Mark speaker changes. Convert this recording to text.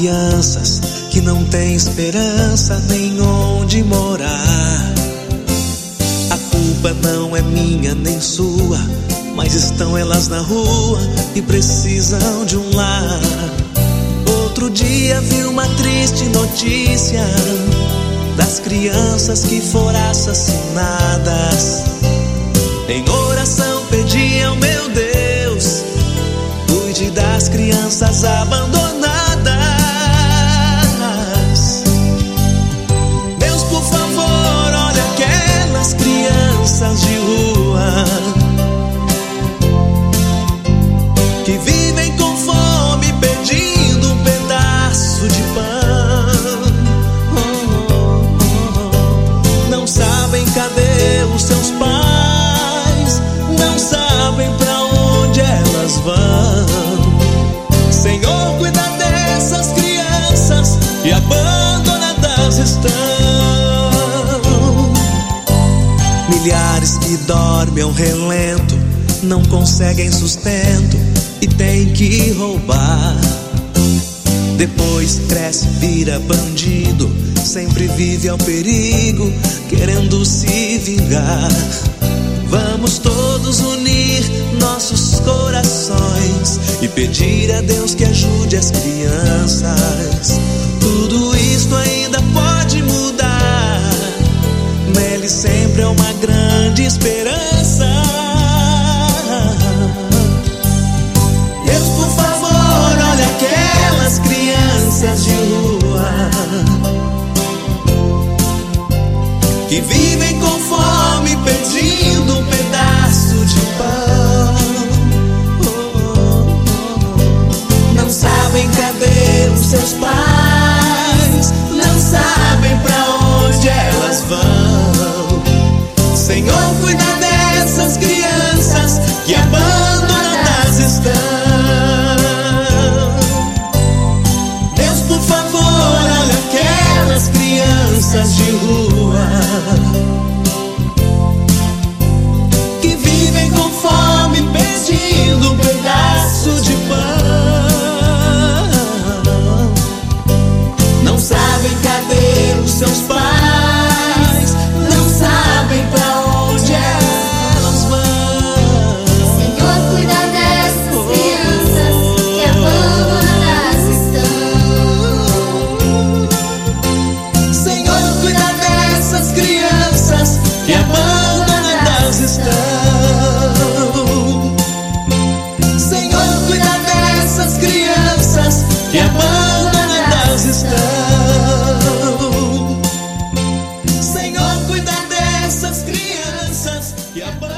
Speaker 1: crianças que não têm esperança nem onde morar. A culpa não é minha nem sua, mas estão elas na rua e precisam de um lar. Outro dia vi uma triste notícia das crianças que foram assassinadas. Em oração pedi ao meu Deus, cuide das crianças abandonadas. Deus, por favor, olha aquelas crianças de rua que vivem com fome pedindo um pedaço de pão. Não sabem cadê os seus pais, não sabem pra onde elas vão. Senhor, cuida dessas crianças que abandonadas estão. Milhares que dormem ao relento, não conseguem sustento e tem que roubar. Depois cresce, vira bandido, sempre vive ao perigo, querendo se vingar. Vamos todos unir nossos corações e pedir a Deus que ajude as crianças. Tudo isto ainda pode mudar. Nele sempre é uma grande esperança. Deus, por favor, olha aquelas crianças de rua que vivem com fome pedindo um pedaço de pão. Não sabem cadê os seus pais, não sabem pra onde elas vão. Senhor, cuida dessas crianças que abandonadas estão. Deus, por favor, olha aquelas crianças de rua que vivem com fome pedindo um pedaço de pão. Não sabem cadê os seus pais, não sabem pra onde elas vão.
Speaker 2: Senhor, cuida dessas crianças que abandonadas estão.
Speaker 1: Senhor, cuida dessas crianças que abandonadas estão. Senhor, cuida dessas crianças que abandonadas estão. Senhor, cuida dessas crianças que abandonadas estão.